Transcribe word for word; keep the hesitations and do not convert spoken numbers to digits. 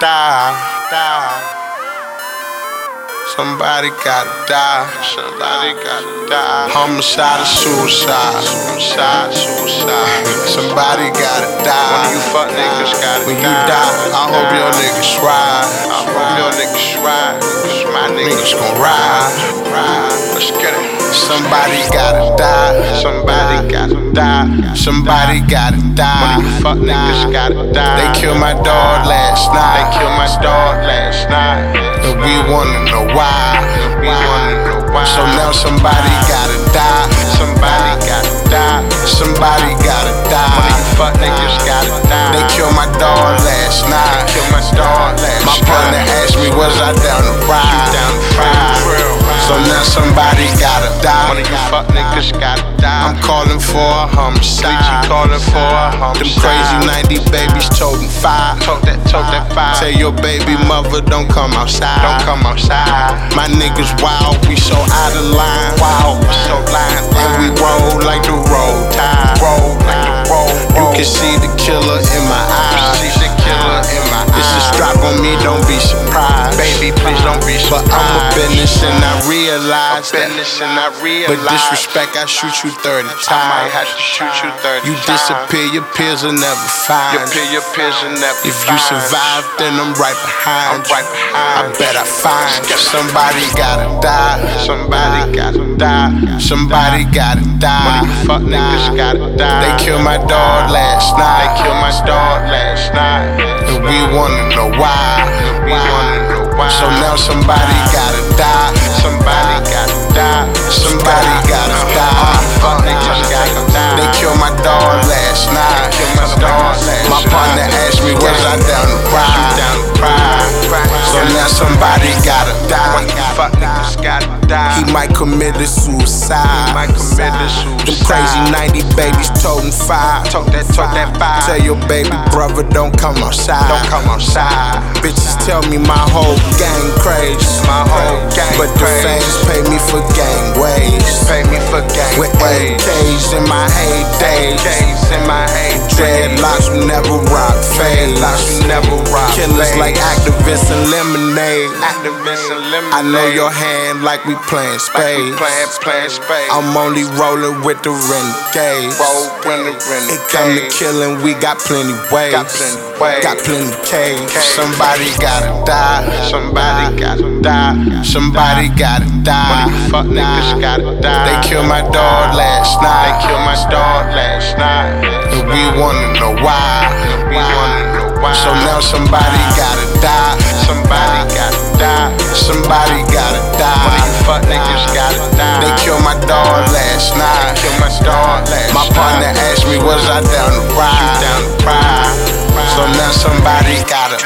die, die. Somebody gotta die, somebody gotta die. Homicide or suicide, suicide, suicide. Somebody gotta die. One of you fuck niggas gotta when die. When you die, I hope your niggas ride. I hope your niggas ride. Cause my niggas gon' ride. Let's get it. Somebody gotta die. Somebody gotta die. Somebody gotta die. One of you fuck niggas gotta die. They killed my dog last night. They killed my dog last night. And we wanna know why. We wanna know why. So now somebody gotta die. Somebody gotta die. Somebody gotta die. One of you fuck niggas gotta die. They killed my dog last night. Killed my dog last night. My partner asked me, was I down to ride? Down to ride. So now somebody gotta die. One of you fuck niggas gotta die. I'm calling for a homicide. You calling for a homicide. Them crazy ninety babies toting fire. Tote that, tote that fire. Tell your baby mother don't come outside. Don't come outside. My niggas wild, we so out of line. Wild, we so line. And we roll like the roll tide. Roll like the roll. You can see the killer in my eyes. See the killer in my eyes. It's a strap on me, don't be surprised. Baby, please don't be surprised. But I'm a business and I realize that. And I realize. But disrespect, I shoot you thirty times. I might have to shoot you thirty times. You disappear, your peers will never find. Your peer, your peers will never find. If you survive, then I'm right behind. I'm right behind. I bet I find somebody gotta die. Somebody gotta die. Somebody gotta die. One of you fuck niggas gotta die. They killed my dog last night. They killed my dog last night. And we wanna know why. We wanna know why. So now somebody gotta die. Somebody gotta die. Somebody gotta die. Fuck niggas gotta die. They killed my dog last night. Killed my dog last night. My partner asked me, was I down to ride? Down to ride. So now somebody gotta die. Fuck niggas gotta die. He might commit a suicide. He might commit a suicide. Them crazy ninety babies toting fire. Tote that, tote that fire. Tell your baby brother don't come outside. Don't come outside. Bitches tell me my whole gang crazy. My whole gang but the fans pay me for gang ways. Pay me for gang with ways. With A Ks in my heydays. A Ks in my heydays. Dreadlocks will never rock fade. Dreadlocks will never rock fade. Killers like activists and lemonade. Activists and lemonade. I know your hand like we playing spades. Playing, playing spades. I'm only rolling with the renegades. Roll with the renegades. It come to killing, we got plenty ways. Got plenty ways. Got plenty K's. Somebody gotta die. Somebody gotta die. Somebody gotta die. One of you fuck niggas gotta die. They killed my dog last night. They killed my dog last night. And we wanna know why. We wanna know why. So now somebody gotta die. Somebody gotta die. Somebody gotta die. One of you fuck niggas gotta die. They killed my dog last night. Killed my dog last night. My partner asked me, was I down to ride? Down to ride. So now somebody gotta